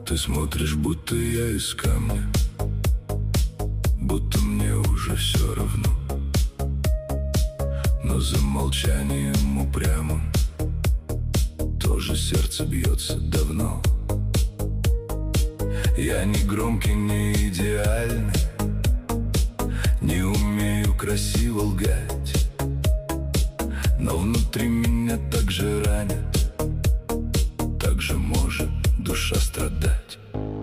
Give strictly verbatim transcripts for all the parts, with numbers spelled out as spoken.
ты смотришь, будто я из камня, будто мне уже все равно. Но за молчанием упрямым тоже сердце бьется давно. Я не громкий, не идеальный, не умею красиво лгать, но внутри меня так же ранят, так же может душа страдать.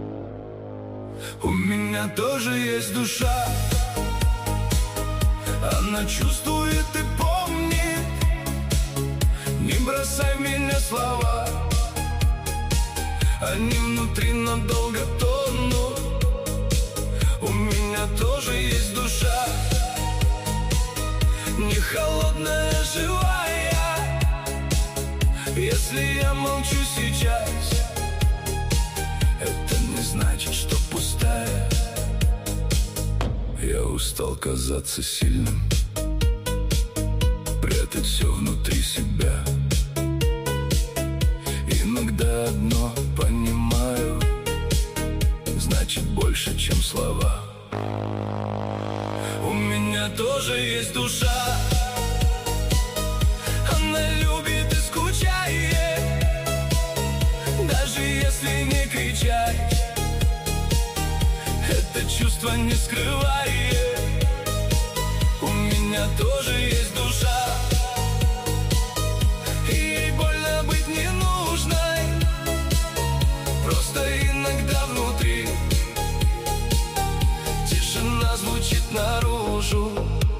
У меня тоже есть душа, она чувствует и помнит. Не бросай в меня слова, они внутри надолго тонут. У меня тоже есть душа, не холодная, живая. Если я молчу сейчас, это не значит, что пустая. Я устал казаться сильным, прятать все внутри себя. Иногда одно понимаю, значит больше, чем слова. У меня тоже есть душа, она любит и скучает, даже если не кричать. Это чувство не скрывает. У меня тоже есть душа, и ей больно быть не нужной. Просто иногда внутри тишина звучит наружу.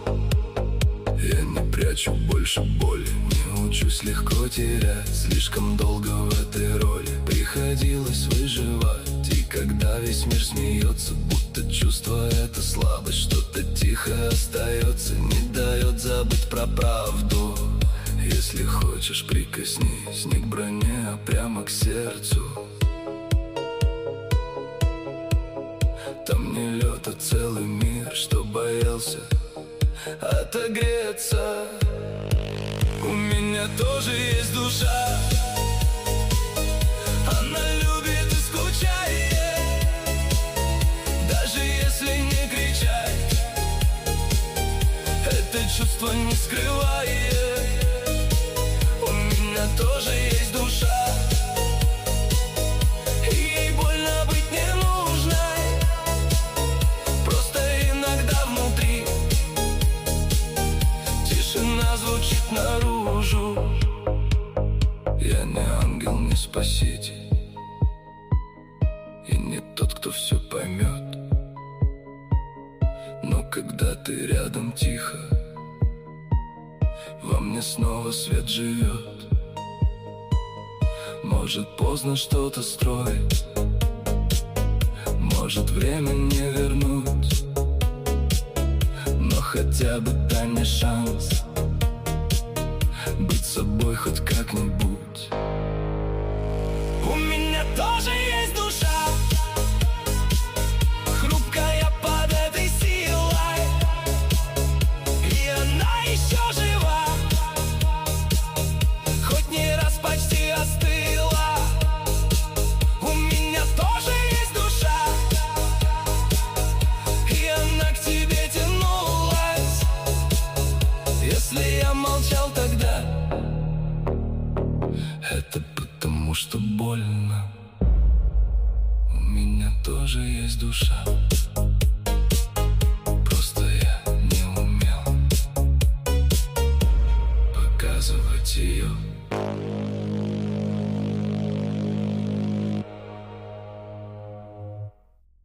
Я не прячу больше боли, не учусь легко терять. Слишком долго в этой роли приходилось выживать. И когда весь мир смеется, будто чувство это слабость, что-то тихо остается, не дает забыть про правду. Если хочешь, прикоснись не к броне, а прямо к сердцу. Там не лед, а целый мир, что боялся отогреться. У меня тоже есть душа, она любит и скучает, даже если не кричать. Это чувство не скрывает. У меня тоже есть душа, и ей больно быть не нужной. Просто иногда внутри тишина звучит наружу. Я не ангел, не спаситель, и не тот, кто все поймет. Но когда ты рядом тихо, во мне снова свет живет. Может поздно что-то строить, может время не вернуть, но хотя бы дай мне шанс быть собой хоть как-нибудь. У меня тоже есть душа, хрупкая под этой силой, и она еще жива, хоть не раз почти остыла. У меня тоже есть душа, и она к тебе тянулась. Если я молчал тогда, это потому что больно. У меня тоже есть душа, просто я не умел показывать ее.